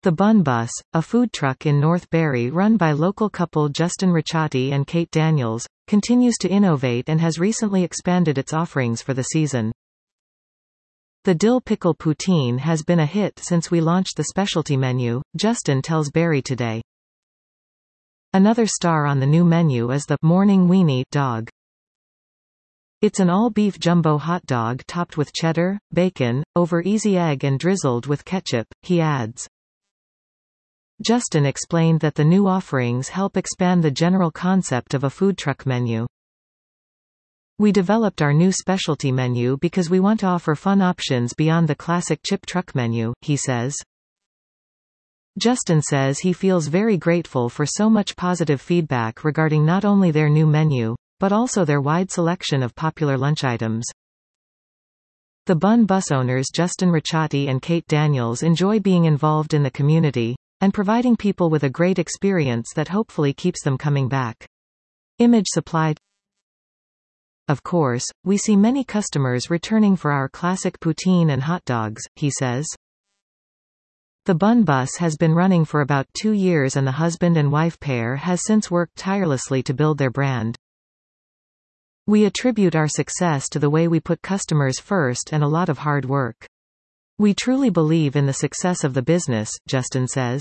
The Bun Bus, a food truck in North Barrie run by local couple Justin Ricciati and Kate Daniels, continues to innovate and has recently expanded its offerings for the season. The dill pickle poutine has been a hit since we launched the specialty menu, Justin tells Barrie Today. Another star on the new menu is the Morning Weenie dog. It's an all-beef jumbo hot dog topped with cheddar, bacon, over easy egg and drizzled with ketchup, he adds. Justin explained that the new offerings help expand the general concept of a food truck menu. We developed our new specialty menu because we want to offer fun options beyond the classic chip truck menu, he says. Justin says he feels very grateful for so much positive feedback regarding not only their new menu, but also their wide selection of popular lunch items. The Bun Bus owners Justin Ricciati and Kate Daniels enjoy being involved in the community, and providing people with a great experience that hopefully keeps them coming back. Image supplied. Of course, we see many customers returning for our classic poutine and hot dogs, he says. The Bun Bus has been running for about 2 years and the husband and wife pair has since worked tirelessly to build their brand. We attribute our success to the way we put customers first and a lot of hard work. We truly believe in the success of the business, Justin says.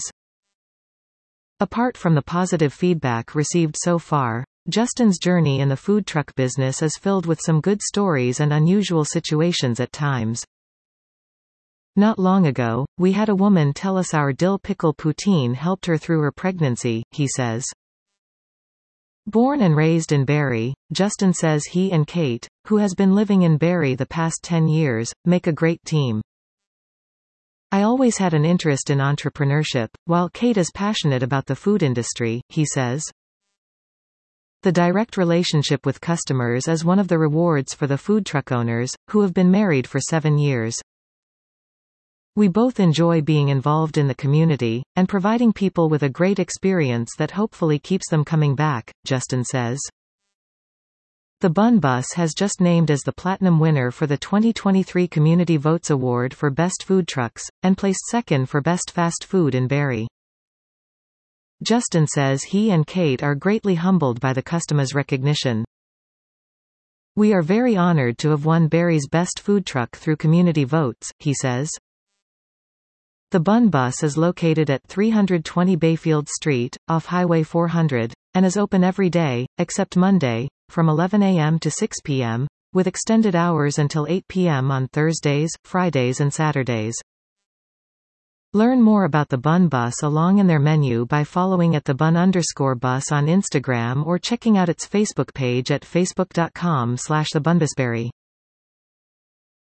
Apart from the positive feedback received so far, Justin's journey in the food truck business is filled with some good stories and unusual situations at times. Not long ago, we had a woman tell us our dill pickle poutine helped her through her pregnancy, he says. Born and raised in Barrie, Justin says he and Kate, who has been living in Barrie the past 10 years, make a great team. I always had an interest in entrepreneurship, while Kate is passionate about the food industry, he says. The direct relationship with customers is one of the rewards for the food truck owners, who have been married for 7 years. We both enjoy being involved in the community, and providing people with a great experience that hopefully keeps them coming back, Justin says. The Bun Bus has just named as the Platinum winner for the 2023 Community Votes Award for Best Food Trucks, and placed second for Best Fast Food in Barrie. Justin says he and Kate are greatly humbled by the customer's recognition. We are very honored to have won Barrie's Best Food Truck through community votes, he says. The Bun Bus is located at 320 Bayfield Street, off Highway 400, and is open every day, except Monday, from 11 a.m. to 6 p.m., with extended hours until 8 p.m. on Thursdays, Fridays and Saturdays. Learn more about the Bun Bus along in their menu by following @thebun_bus on Instagram or checking out its Facebook page at facebook.com/thebunbusbarrie.